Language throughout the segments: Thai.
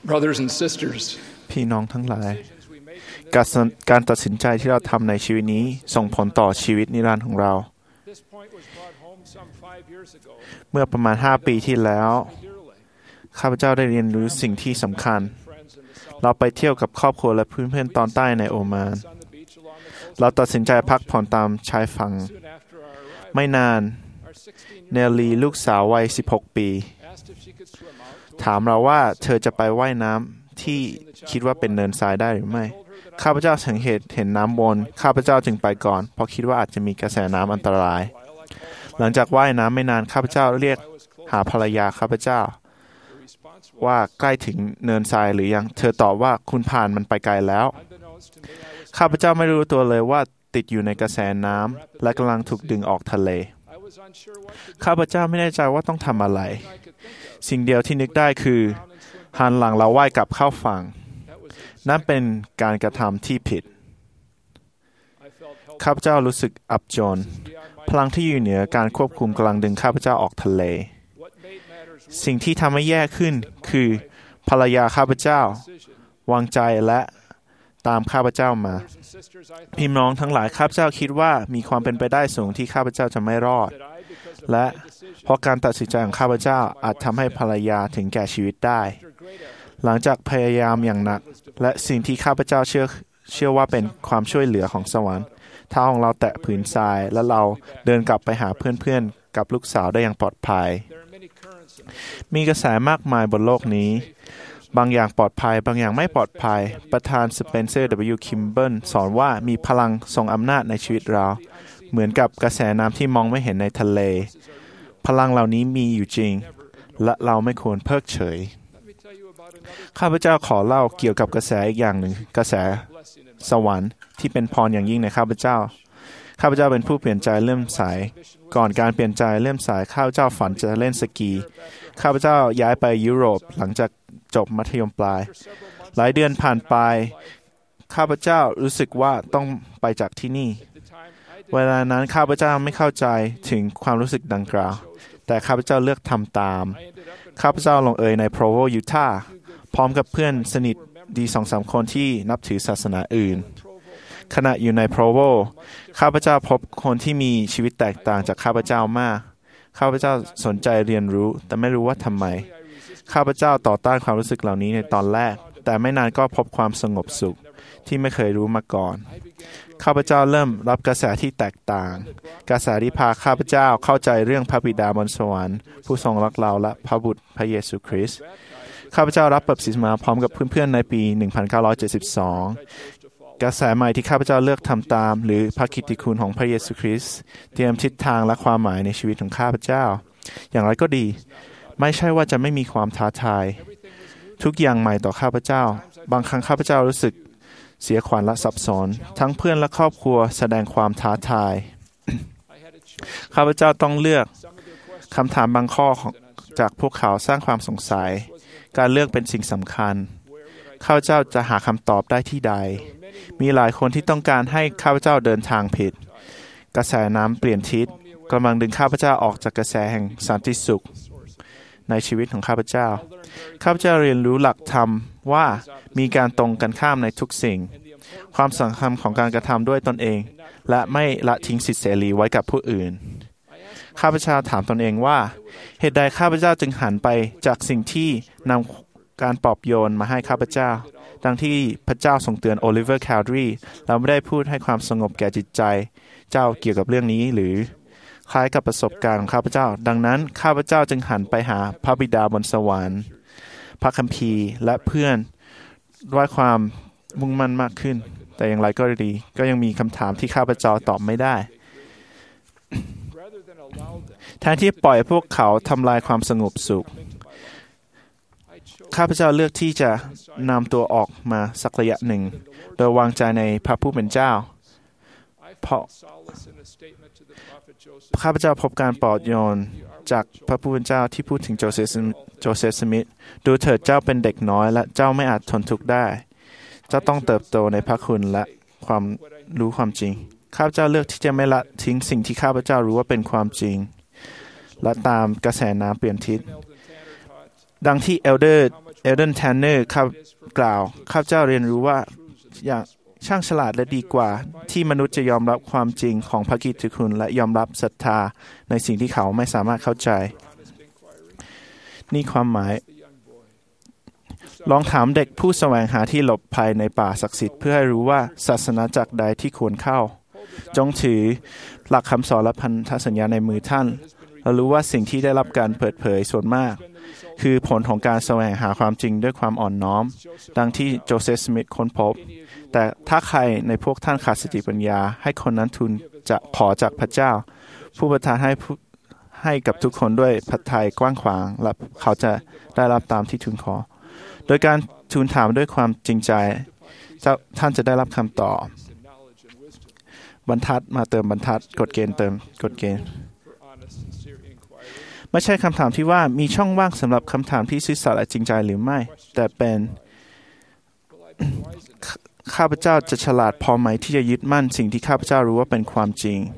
Brothers and sisters, พี่น้องทั้งหลายการตัดสินใจที่เราทำในชีวิตนี้ส่งผลต่อชีวิตนิรันดร์ของเราเมื่อประมาณ5 ปีที่แล้วข้าพเจ้าได้เรียนรู้สิ่งที่สำคัญเราไปเที่ยวกับครอบครัวและเพื่อนๆตอนใต้ในโอมานเราตัดสินใจพักผ่อนตามชายฝั่งไม่นานเนลลีลูกสาววัย16 ปีถามเราว่าเธอจะไปว่ายน้ำที่คิดว่าเป็นเนินทรายได้หรือไม่ข้าพเจ้าสังเกตเห็นน้ำวนข้าพเจ้าจึงไปก่อนเพราะคิดว่าอาจจะมีกระแสน้ำอันตรายหลังจากว่ายน้ำไม่นานข้าพเจ้าเรียกหาภรรยาข้าพเจ้าว่าใกล้ถึงเนินทรายหรือยังเธอตอบว่าคุณผ่านมันไปไกลแล้วข้าพเจ้าไม่รู้ตัวเลยว่าติดอยู่ในกระแสน้ำและกำลังถูกดึงออกทะเลข้าพเจ้าไม่แน่ใจว่าต้องทำอะไรสิ่งเดียวที่นึกได้คือหันหลังแล้วว่ายกลับเข้าฝั่งนั่นเป็นการกระทำที่ผิดข้าพเจ้ารู้สึกอับจนพลังที่อยู่เหนือการควบคุมกำลังดึงข้าพเจ้าออกทะเลสิ่งที่ทำให้แย่ขึ้นคือภรรยาข้าพเจ้าวางใจและตามข้าพเจ้ามาพี่น้องทั้งหลายข้าพเจ้าคิดว่ามีความเป็นไปได้สูงที่ข้าพเจ้าจะไม่รอดและเพราะการตัดสินใจของข้าพเจ้าอาจทำให้ภรรยาถึงแก่ชีวิตได้หลังจากพยายามอย่างหนักและสิ่งที่ข้าพเจ้าเชื่อว่าเป็นความช่วยเหลือของสวรรค์เท้าของเราแตะผืนทรายและเราเดินกลับไปหาเพื่อนๆกับลูกสาวได้อย่างปลอดภัยมีกระแสมากมายบนโลกนี้บางอย่างปลอดภัยบางอย่างไม่ปลอดภัยประธานสเปนเซอร์ W. คิมเบิลสอนว่ามีพลังทรงอำนาจในชีวิตเราเหมือนกับกระแสน้ำที่มองไม่เห็นในทะเลพลังเหล่านี้มีอยู่จริงและเราไม่ควรเพิกเฉยข้าพเจ้าขอเล่าเกี่ยวกับกระแสอีกอย่างหนึ่งกระแสสวรรค์ที่เป็นพรอย่างยิ่งในข้าพเจ้าเป็นผู้เปลี่ยนใจเลื่อมใสก่อนการเปลี่ยนใจเลื่อมใสข้าพเจ้าฝันจะเล่นสกีข้าพเจ้าย้ายไปยุโรปหลังจากจบมัธยมปลายหลายเดือนผ่านไปข้าพเจ้ารู้สึกว่าต้องไปจากที่นี่เวลานั้นข้าพเจ้าไม่เข้าใจถึงความรู้สึกดังกล่าวแต่ข้าพเจ้าเลือกทำตามข้าพเจ้าลงเอยในโพรโวยูทาห์พร้อมกับเพื่อนสนิทดี 2-3 คนที่นับถือศาสนาอื่นขณะอยู่ในโพรโวข้าพเจ้าพบคนที่มีชีวิตแตกต่างจากข้าพเจ้ามากข้าพเจ้าสนใจเรียนรู้แต่ไม่รู้ว่าทำไมข้าพเจ้าต่อต้านความรู้สึกเหล่านี้ในตอนแรกแต่ไม่นานก็พบความสงบสุขที่ไม่เคยรู้มาก่อนข้าพเจ้าเริ่มรับกระแสที่แตกต่างกระแสที่พาข้าพเจ้าเข้าใจเรื่องพระบิดาบนสวรรค์ผู้ทรงรักเราและพระบุตรพระเยซูคริสต์ข้าพเจ้ารับบัพติศมาพร้อมกับเพื่อนๆในปี 1972 กระแสใหม่ที่ข้าพเจ้าเลือกทำตามหรือพระกิตติคุณของพระเยซูคริสต์เตรียมทิศทางและความหมายในชีวิตของข้าพเจ้าอย่างไรก็ดีไม่ใช่ว่าจะไม่มีความท้าทายทุกอย่างใหม่ต่อข้าพเจ้าบางครั้งข้าพเจ้ารู้สึกเสียขวัญและสับสนทั้งเพื่อนและครอบครัวแสดงความท้าทายข้าพเจ้าต้องเลือกคำถามบางข้อจากพวกเขาสร้างความสงสัยการเลือกเป็นสิ่งสำคัญข้าพเจ้าจะหาคำตอบได้ที่ใดมีหลายคนที่ต้องการให้ข้าพเจ้าเดินทางผิดกระแสน้ำเปลี่ยนทิศกำลังดึงข้าพเจ้าออกจากกระแสแห่งสันติสุขในชีวิตของข้าพเจ้าเรียนรู้หลักธรรมว่ามีการตรงกันข้ามในทุกสิ่งความสำคัญของการกระทำด้วยตนเองและไม่ละทิ้งสิทธิเสรีไว้กับผู้อื่นข้าพเจ้าถามตนเองว่าเหตุใดข้าพเจ้าจึงหันไปจากสิ่งที่นำการปลอบโยนมาให้ข้าพเจ้าดังที่พระเจ้าทรงเตือนโอลิเวอร์แคลดรีเราไม่ได้พูดให้ความสงบแก่จิตใจเจ้าเกี่ยวกับเรื่องนี้หรือคล้ายกับประสบการณ์ของข้าพเจ้าดังนั้นข้าพเจ้าจึงหันไปหาพระบิดาบนสวรรค์พระคัมภีร์และเพื่อนด้วยความมุ่งมั่นมากขึ้นแต่อย่างไรก็ดีก็ยังมีคำถามที่ข้าพเจ้าตอบไม่ได้แทนที่ปล่อยพวกเขาทำลายความสงบสุขข้าพเจ้าเลือกที่จะนำตัวออกมาสักระยะหนึ่งโดยวางใจในพระผู้เป็นเจ้าเพราะข้าพเจ้าพบการปลอบโยนจากพระผู้เป็นเจ้าที่พูดถึงโจเซฟสมิธดูเถิดเจ้าเป็นเด็กน้อยและเจ้าไม่อาจทนทุกข์ได้เจ้าต้องเติบโตในพระคุณและความรู้ความจริงข้าพเจ้าเลือกที่จะไม่ละทิ้งสิ่งที่ข้าพเจ้ารู้ว่าเป็นความจริงและตามกระแสน้ำเปลี่ยนทิศดังที่เอลเดอร์เอเดนแทนเนอร์กล่าวข้าพเจ้าเรียนรู้ว่าอย่างช่างฉลาดและดีกว่าที่มนุษย์จะยอมรับความจริงของพระกิตติคุณและยอมรับศรัทธาในสิ่งที่เขาไม่สามารถเข้าใจนี่ความหมายลองถามเด็กผู้แสวงหาที่หลบภัยในป่าศักดิ์สิทธิ์เพื่อให้รู้ว่าศาสนาจักรใดที่ควรเข้าจงถือหลักคำสอนและพันธสัญญาในมือท่านและรู้ว่าสิ่งที่ได้รับการเปิดเผยส่วนมากคือผลของการแสวงหาความจริงด้วยความอ่อนน้อมดังที่โจเซฟ สมิธค้นพบแต่ถ้าใครในพวกท่านขาดสติปัญญาให้คนนั้นทูลจะขอจากพระเจ้าผู้ประทานให้กับทุกคนด้วยพระทัยกว้างขวางและเขาจะได้รับตามที่ทูลขอโดยการทูลถามด้วยความจริงใจท่านจะได้รับคำตอบบรรทัดมาเติมบรรทัดกฎเกณฑ์เติมกฎเกณฑ์ไม่ใช่คำถามที่ว่ามีช่องว่างสำหรับคำถามที่ซื่อสัตย์และจริงใจหรือไม่แต่เป็นข้าพเจ้าจะฉลาดพอไหมที่จะยึดมั่นสิ่งที่ข้าพเจ้ารู้ว่าเป็นความจริง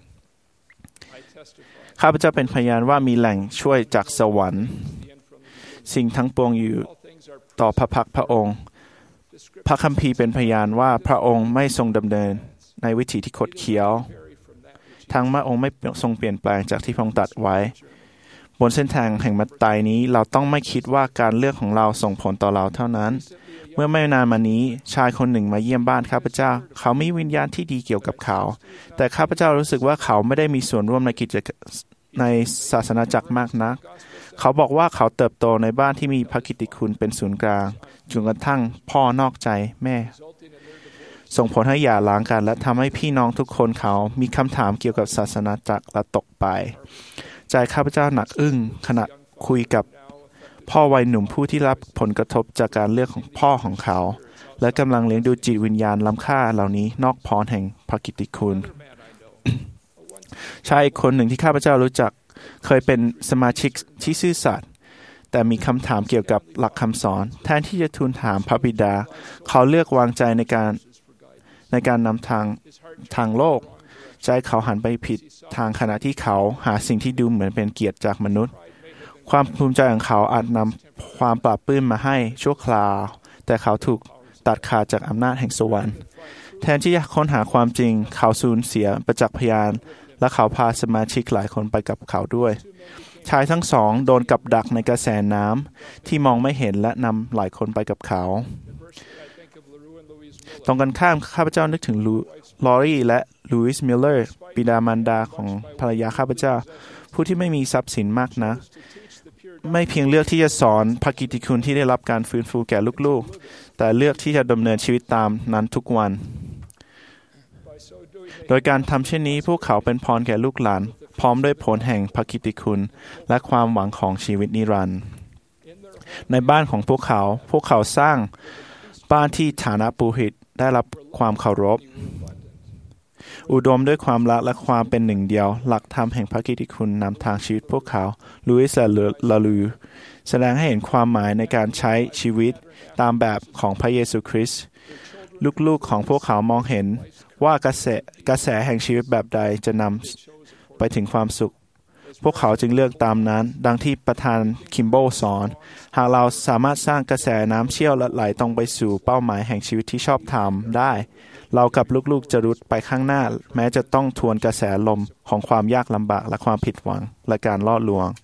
ข้าพเจ้าเป็นพยานว่ามีแหล่งช่วยจากสวรรค์สิ่งทั้งปวงอยู่ต่อพระพักพระองค์พระคัมภีร์เป็นพยานว่าพระองค์ไม่ทรงดำเนินในวิถีที่คดเคี้ยวทั้งพระองค์ไม่ทรงเปลี่ยนแปลงจากที่พระองค์ตรัสไว้บนเส้นทางแห่งมรรคนี้เราต้องไม่คิดว่าการเลือกของเราส่งผลต่อเราเท่านั้นเมื่อไม่นานมานี้ชายคนหนึ่งมาเยี่ยมบ้านข้าพเจ้าเขามีวิญญาณที่ดีเกี่ยวกับเขาแต่ข้าพเจ้ารู้สึกว่าเขาไม่ได้มีส่วนร่วมในศาสนาจักรมากนักเขาบอกว่าเขาเติบโตในบ้านที่มีพระกิตติคุณเป็นศูนย์กลางจนกระทั่งพ่อนอกใจแม่ส่งผลให้หย่าร้างกันและทำให้พี่น้องทุกคนเขามีคำถามเกี่ยวกับศาสนาจักรและตกไปใจข้าพเจ้าหนักอึ้งขณะคุยกับพ่อวัยหนุ่มผู้ที่รับผลกระทบจากการเลือกของพ่อของเขาและกำลังเลี้ยงดูจิตวิญญาณล้ำค่าเหล่านี้นอกพรแห่งพระกิตติคุณชายคนหนึ่งที่ข้าพเจ้ารู้จักเคยเป็นสมาชิกที่ซื่อสัตย์แต่มีคำถามเกี่ยวกับหลักคำสอนแทนที่จะทูลถามพระบิดาเขาเลือกวางใจในการนำทางโลกใจเขาหันไปผิดทางขณะที่เขาหาสิ่งที่ดูเหมือนเป็นเกียรติจากมนุษย์ความภูมิใจของเขาอาจนำความปราบปลื้มมาให้ชั่วคราวแต่เขาถูกตัดขาดจากอำนาจแห่งสวรรค์แทนที่จะค้นหาความจริงเขาสูญเสียประจักษ์พยานและเขาพาสมาชิกหลายคนไปกับเขาด้วยชายทั้งสองโดนกับดักในกระแสน้ำที่มองไม่เห็นและนำหลายคนไปกับเขาตรงกันข้ามข้าพเจ้านึกถึงลอรี่และลูอิสมิลเลอร์บิดามารดาของภรรยาข้าพเจ้าผู้ที่ไม่มีทรัพย์สินมากนักไม่เพียงเลือกที่จะสอนพระกิตติคุณที่ได้รับการฟื้นฟูแก่ลูกๆแต่เลือกที่จะดำเนินชีวิตตามนั้นทุกวันโดยการทำเช่นนี้พวกเขาเป็นพรแก่ลูกหลานพร้อมด้วยผลแห่งพระกิตติคุณและความหวังของชีวิตนิรันดร์ในบ้านของพวกเขาสร้างบ้านที่ฐานะปุโรหิตได้รับความเคารพอุดมด้วยความรักและความเป็นหนึ่งเดียวหลักธรรมแห่งพระกิตติคุณนำทางชีวิตพวกเขาลุยส์และลาลูแสดงให้เห็นความหมายในการใช้ชีวิตตามแบบของพระเยซูคริสต์ลูกๆของพวกเขามองเห็นว่ากระแสแห่งชีวิตแบบใดจะนำไปถึงความสุขพวกเขาจึงเลือกตามนั้นดังที่ประธานคิมโบสอนหากเราสามารถสร้างกระแสน้ำเชี่ยวและไหลตรงไปสู่เป้าหมายแห่งชีวิตที่ชอบธรรมได้เรากับลูกๆจะรุดไปข้างหน้าแม้จะต้องทวนกระแสลมของความยากลำบากและความผิดหวังและการล่อลวง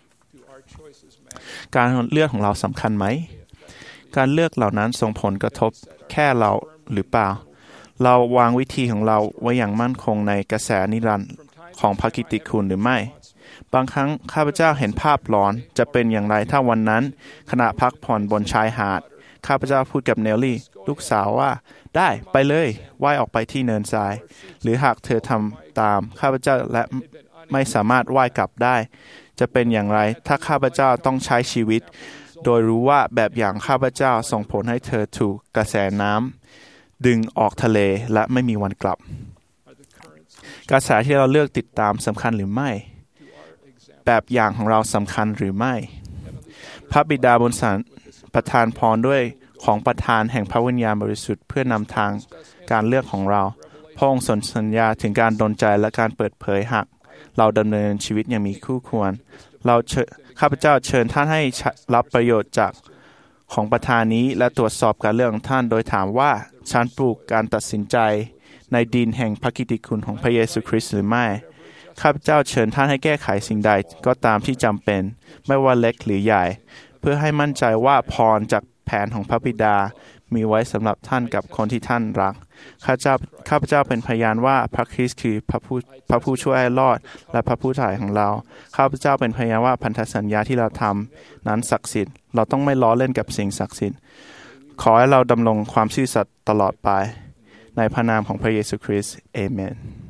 การเลือกของเราสำคัญไหมการเลือกเหล่านั้นส่งผลกระทบแค่เราหรือเปล่าเราวางวิธีของเราไว้อย่างมั่นคงในกระแสนิรันดร์ของพระกิตติคุณหรือไม่บางครั้งข้าพเจ้าเห็นภาพหลอนจะเป็นอย่างไรถ้าวันนั้นขณะพักผ่อนบนชายหาดข้าพเจ้าพูดกับเนลลี่ลูกสาวว่าได้ไปเลยว่ายออกไปที่เนินทรายหรือหากเธอทำตามข้าพเจ้าและไม่สามารถว่ายกลับได้จะเป็นอย่างไรถ้าข้าพเจ้าต้องใช้ชีวิตโดยรู้ว่าแบบอย่างข้าพเจ้าส่งผลให้เธอถูกกระแสน้ำดึงออกทะเลและไม่มีวันกลับกระแสที่เราเลือกติดตามสำคัญหรือไม่แบบอย่างของเราสำคัญหรือไม่พระบิดาบนสวรรค์ประทานพรด้วยของประทานแห่งพระวิญญาณบริสุทธิ์เพื่อนำทางการเลือกของเราพระองค์ทรงสัญญาถึงการดลใจและการเปิดเผยหากเราดำเนินชีวิตอย่างมีคู่ควรข้าพเจ้าเชิญท่านให้รับประโยชน์จากของประธานนี้และตรวจสอบการเลือกของท่านโดยถามว่าฉันปลูกการตัดสินใจในดินแห่งพระกิตติคุณของพระเยซูคริสต์หรือไม่ข้าพเจ้าเชิญท่านให้แก้ไขสิ่งใดก็ตามที่จำเป็นไม่ว่าเล็กหรือใหญ่เพื่อให้มั่นใจว่าพรจากแผนของพระบิดามีไว้สำหรับท่านกับคนที่ท่านรักข้าพเจ้าเป็นพยานว่าพระคริสต์คือพระผู้ช่วยให้รอดและพระผู้ถ่ายของเราข้าพเจ้าเป็นพยานว่าพันธสัญญาที่เราทำนั้นศักดิ์สิทธิ์เราต้องไม่ล้อเล่นกับสิ่งศักดิ์สิทธิ์ขอให้เราดำรงความซื่อสัตย์ตลอดไปในพระนามของพระเยซูคริสต์เอเมน